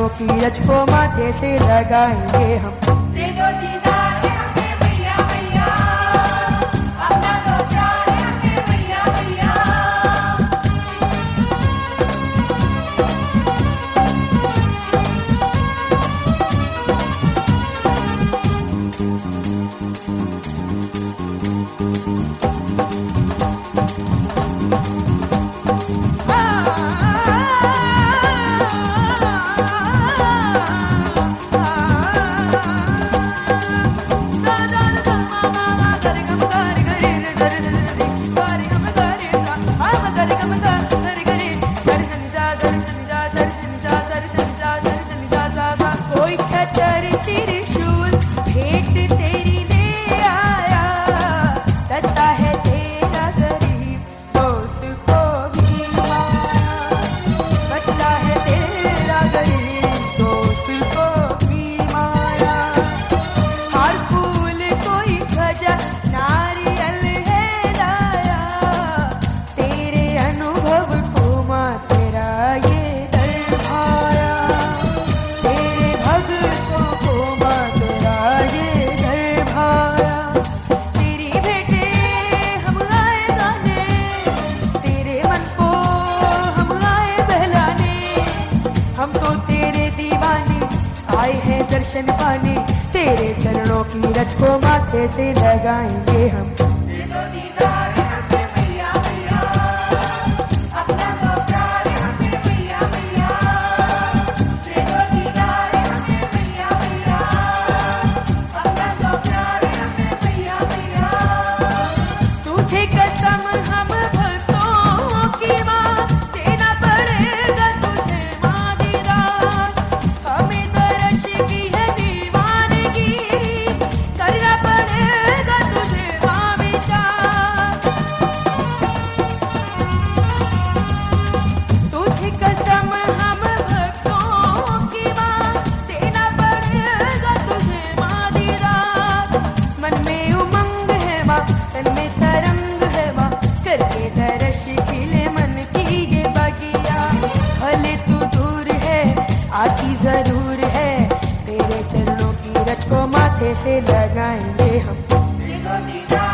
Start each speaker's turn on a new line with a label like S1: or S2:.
S1: चरणों की रज को माथे से लगाएंगे हम।
S2: दे दो दीदार हमें मैया मैया, अपना दो प्यार हमें मैया मैया।
S1: कोई छतर त्रिशूल भेंट तेरी ले आया, देता है तेरा गरीब दोस्त को भी माया। बच्चा है तेरा गरीब दोस्त को भी माया। हर फूल कोई ध्वजा नारियल है लाया, तेरे अनुभव को माँ तेरा ये दर भाया। तेरे भक्तों को माँ तेरा ये दर भाया। तेरी भेंटे हम आए गाने, तेरे मन को हम आए बहलाने। हम तो तेरे दीवाने आए हैं दर्शन पाने, तेरे चरणों की रज को माथे से लगाएंगे हम।
S2: दे दो दीदार हमें मैया मैया, अपना दो प्यार हमें मैया मैया। दे दो दीदार हमें मैया मैया, अपना दो प्यार हमें मैया मैया।
S1: तुझे कसम हम भक्तों की माँ, देना पड़ेगा तुझे माँ दीदार। हमें दर्श की है दीवानगी, करना पड़ेगा तुझे माँ विचार। तुझे कसम हम भक्तों की माँ, देना पड़ेगा तुझे माँ दीदार। मन में उमंग है माँ, तन में तरंग है माँ, करके दर्श खिले मन की ये बगिया। भले तू दूर है आती जरूर है, तेरे चरणों की रज को माथे से लगाएंगे हम।
S2: दे दो दीदार